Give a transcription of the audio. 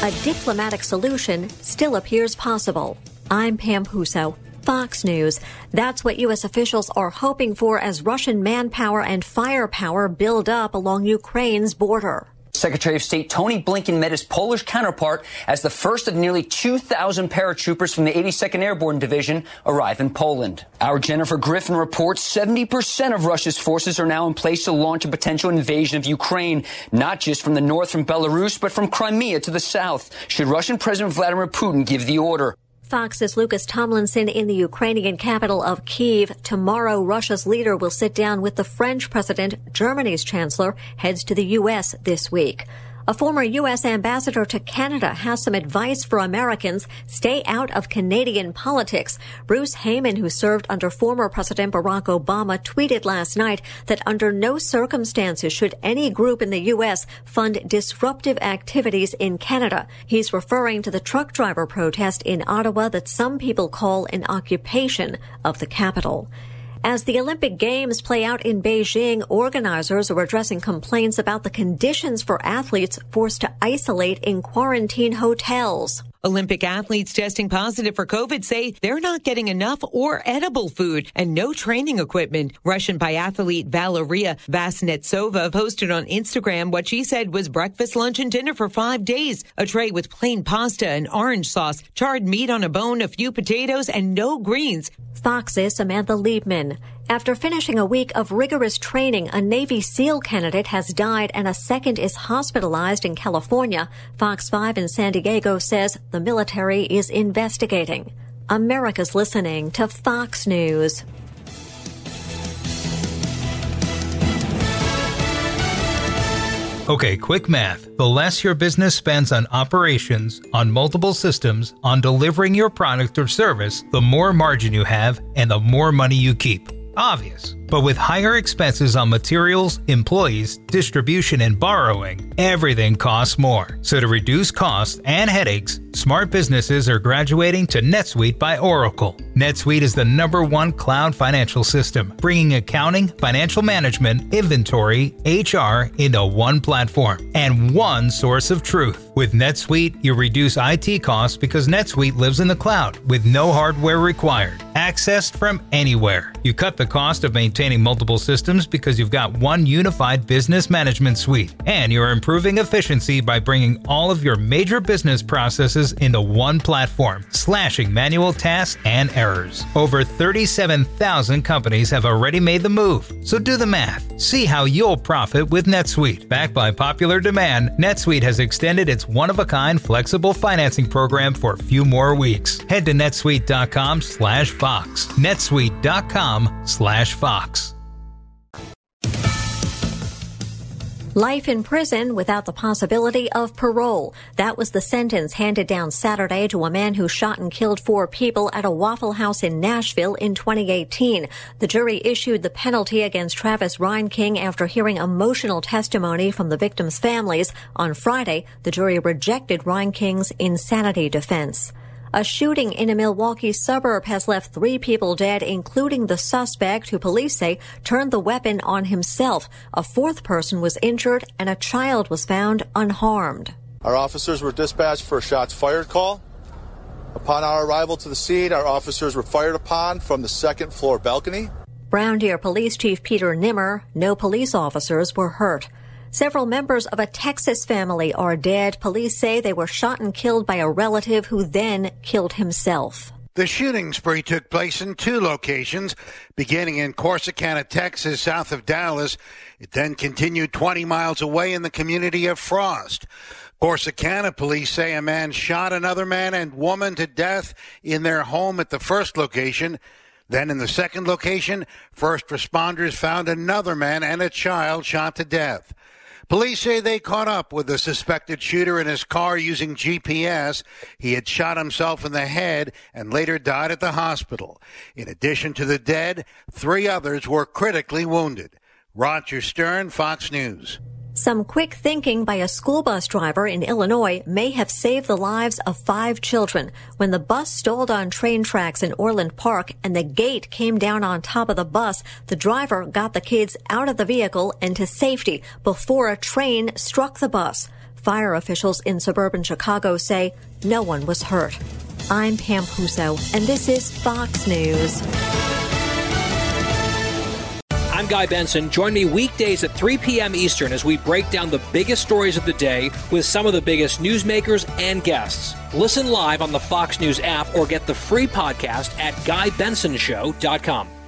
a diplomatic solution still appears possible. I'm Pam Puso, Fox News. That's what U.S. officials are hoping for as Russian manpower and firepower build up along Ukraine's border. Secretary of State Tony Blinken met his Polish counterpart as the first of nearly 2,000 paratroopers from the 82nd Airborne Division arrive in Poland. Our Jennifer Griffin reports 70% of Russia's forces are now in place to launch a potential invasion of Ukraine, not just from the north from Belarus, but from Crimea to the south, should Russian President Vladimir Putin give the order. Fox's Lucas Tomlinson in the Ukrainian capital of Kyiv. Tomorrow, Russia's leader will sit down with the French president. Germany's chancellor heads to the U.S. this week. A former U.S. ambassador to Canada has some advice for Americans. Stay out of Canadian politics. Bruce Heyman, who served under former President Barack Obama, tweeted last night that under no circumstances should any group in the U.S. fund disruptive activities in Canada. He's referring to the truck driver protest in Ottawa that some people call an occupation of the capital. As the Olympic Games play out in Beijing, organizers are addressing complaints about the conditions for athletes forced to isolate in quarantine hotels. Olympic athletes testing positive for COVID say they're not getting enough or edible food and no training equipment. Russian biathlete Valeria Vasnetsova posted on Instagram what she said was breakfast, lunch, and dinner for 5 days. A tray with plain pasta and orange sauce, charred meat on a bone, a few potatoes, and no greens. Fox's Samantha Liebman. After finishing a week of rigorous training, a Navy SEAL candidate has died and a second is hospitalized in California. Fox 5 in San Diego says the military is investigating. America's listening to Fox News. Okay, quick math. The less your business spends on operations, on multiple systems, on delivering your product or service, the more margin you have and the more money you keep. Obvious. But with higher expenses on materials, employees, distribution, and borrowing, everything costs more. So to reduce costs and headaches, smart businesses are graduating to NetSuite by Oracle. NetSuite is the #1 cloud financial system, bringing accounting, financial management, inventory, HR into one platform and one source of truth. With NetSuite, you reduce IT costs because NetSuite lives in the cloud with no hardware required, accessed from anywhere. You cut the cost of maintaining multiple systems because you've got one unified business management suite, and you're improving efficiency by bringing all of your major business processes into one platform, slashing manual tasks and errors. Over 37,000 companies have already made the move, so do the math. See how you'll profit with NetSuite. Backed by popular demand, NetSuite has extended its one-of-a-kind flexible financing program for a few more weeks. Head to netsuite.com/Fox. netsuite.com/Fox. Life in prison without the possibility of parole. That was the sentence handed down Saturday to a man who shot and killed 4 people at a Waffle House in Nashville in 2018. The jury issued the penalty against Travis Reinking after hearing emotional testimony from the victims' families. On Friday, the jury rejected Reinking's insanity defense. A shooting in a Milwaukee suburb has left 3 people dead, including the suspect, who police say turned the weapon on himself. A 4th person was injured and a child was found unharmed. Our officers were dispatched for a shots fired call. Upon our arrival to the scene, our officers were fired upon from the 2nd floor balcony. Brown Deer Police Chief Peter Nimmer, no police officers were hurt. Several members of a Texas family are dead. Police say they were shot and killed by a relative who then killed himself. The shooting spree took place in 2 locations, beginning in Corsicana, Texas, south of Dallas. It then continued 20 miles away in the community of Frost. Corsicana police say a man shot another man and woman to death in their home at the first location. Then in the second location, first responders found another man and a child shot to death. Police say they caught up with the suspected shooter in his car using GPS. He had shot himself in the head and later died at the hospital. In addition to the dead, 3 others were critically wounded. Roger Stern, Fox News. Some quick thinking by a school bus driver in Illinois may have saved the lives of 5 children. When the bus stalled on train tracks in Orland Park and the gate came down on top of the bus, the driver got the kids out of the vehicle and to safety before a train struck the bus. Fire officials in suburban Chicago say no one was hurt. I'm Pam Puso, and this is Fox News. I'm Guy Benson. Join me weekdays at 3 p.m. Eastern as we break down the biggest stories of the day with some of the biggest newsmakers and guests. Listen live on the Fox News app or get the free podcast at GuyBensonShow.com.